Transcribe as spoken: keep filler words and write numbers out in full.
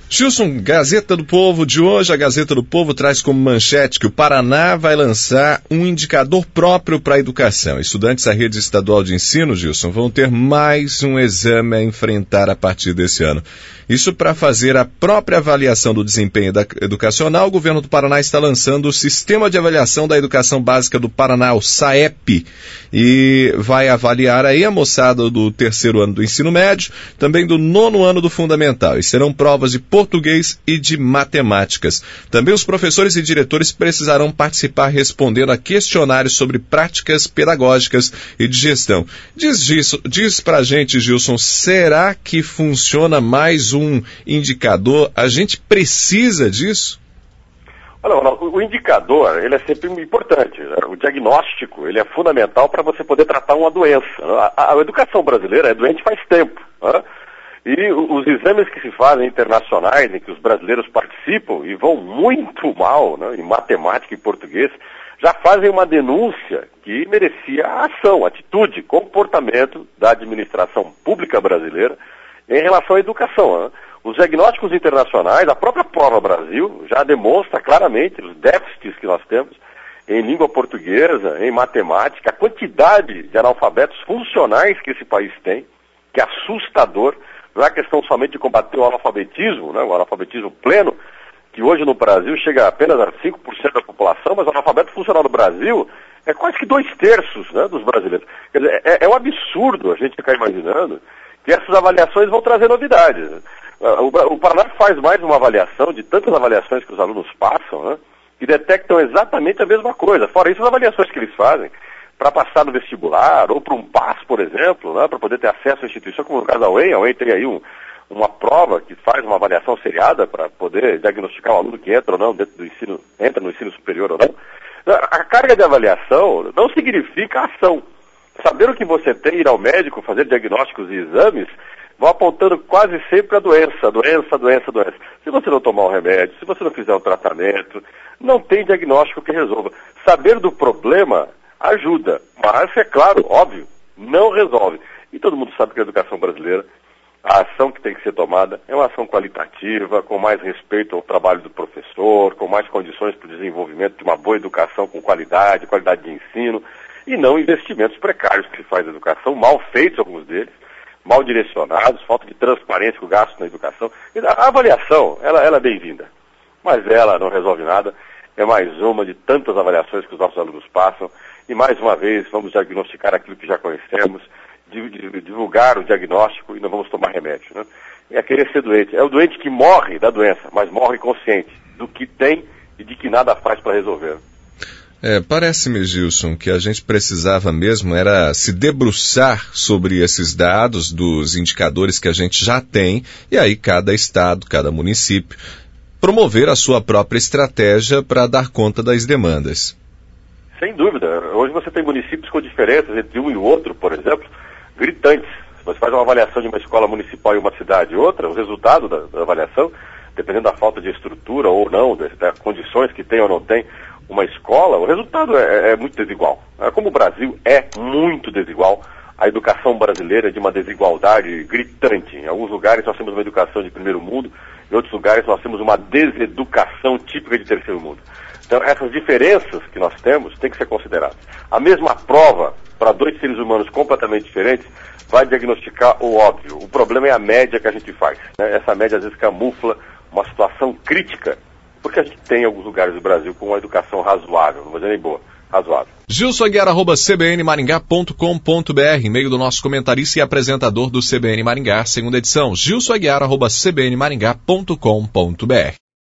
Gilson, Gazeta do Povo de hoje. A Gazeta do Povo traz como manchete que o Paraná vai lançar um indicador próprio para a educação. Estudantes da rede estadual de ensino, Gilson, vão ter mais um exame a enfrentar a partir desse ano. Isso para fazer a própria avaliação do desempenho educacional. O governo do Paraná está lançando o Sistema de Avaliação da Educação Básica do Paraná, o SAEP, e vai avaliar aí a moçada do terceiro ano do ensino médio, também do nono ano do fundamental, e serão provas de português e de matemáticas. Também os professores e diretores precisarão participar respondendo a questionários sobre práticas pedagógicas e de gestão. Diz, diz pra gente, Gilson, será que funciona mais um um indicador? A gente precisa disso? Olha, o indicador, ele é sempre importante. O diagnóstico, ele é fundamental para você poder tratar uma doença. A, a educação brasileira é doente faz tempo. Né? E os exames que se fazem internacionais, em que os brasileiros participam e vão muito mal, né, em matemática e português, já fazem uma denúncia que merecia a ação, atitude, comportamento da administração pública brasileira em relação à educação. Né? Os diagnósticos internacionais, a própria Prova Brasil, já demonstra claramente os déficits que nós temos em língua portuguesa, em matemática, a quantidade de analfabetos funcionais que esse país tem, que é assustador. Não é questão somente de combater o analfabetismo, né? O analfabetismo pleno, que hoje no Brasil chega apenas a cinco por cento da população, mas o analfabeto funcional no Brasil é quase que dois terços, né, dos brasileiros. Quer dizer, é, é um absurdo a gente ficar imaginando que essas avaliações vão trazer novidades. O, o Paraná faz mais uma avaliação de tantas avaliações que os alunos passam, né, que detectam exatamente a mesma coisa. Fora isso, as avaliações que eles fazem para passar no vestibular, ou para um P A S, por exemplo, né, para poder ter acesso à instituição, como no caso da U E M. A U E M tem aí um, uma prova que faz uma avaliação seriada para poder diagnosticar o aluno que entra ou não dentro do ensino, entra no ensino superior ou não. A carga de avaliação não significa ação. Saber o que você tem, ir ao médico, fazer diagnósticos e exames, vão apontando quase sempre a doença, doença, doença, doença. Se você não tomar um remédio, se você não fizer um tratamento, não tem diagnóstico que resolva. Saber do problema ajuda, mas é claro, óbvio, não resolve. E todo mundo sabe que a educação brasileira, a ação que tem que ser tomada é uma ação qualitativa, com mais respeito ao trabalho do professor, com mais condições para o desenvolvimento de uma boa educação com qualidade, qualidade de ensino, e não investimentos precários que se faz na educação, mal feitos alguns deles, mal direcionados, falta de transparência com o gasto na educação. A avaliação, ela, ela é bem-vinda, mas ela não resolve nada, é mais uma de tantas avaliações que os nossos alunos passam, e mais uma vez vamos diagnosticar aquilo que já conhecemos, divulgar o diagnóstico e não vamos tomar remédio. Né? É querer ser doente. É o doente que morre da doença, mas morre consciente do que tem e de que nada faz para resolver. É, parece-me, Gilson, que a gente precisava mesmo era se debruçar sobre esses dados dos indicadores que a gente já tem, e aí cada estado, cada município, promover a sua própria estratégia para dar conta das demandas. Sem dúvida. Hoje você tem municípios com diferenças entre um e o outro, por exemplo, gritantes. Se você faz uma avaliação de uma escola municipal em uma cidade e outra, o resultado da, da avaliação, dependendo da falta de estrutura ou não, das, das condições que tem ou não tem uma escola, o resultado é, é muito desigual. Como o Brasil é muito desigual, a educação brasileira é de uma desigualdade gritante. Em alguns lugares nós temos uma educação de primeiro mundo, em outros lugares nós temos uma deseducação típica de terceiro mundo. Então essas diferenças que nós temos têm que ser consideradas. A mesma prova para dois seres humanos completamente diferentes vai diagnosticar o óbvio. O problema é a média que a gente faz. Né? Essa média às vezes camufla uma situação crítica, porque a gente tem alguns lugares do Brasil com uma educação razoável, não vou dizer nem boa, razoável. Gilson Aguiar, arroba c b n maringá ponto com ponto b r, e-mail do nosso comentarista e apresentador do C B N Maringá, segunda edição. Gilson Aguiar, arroba c b n maringá ponto com ponto b r.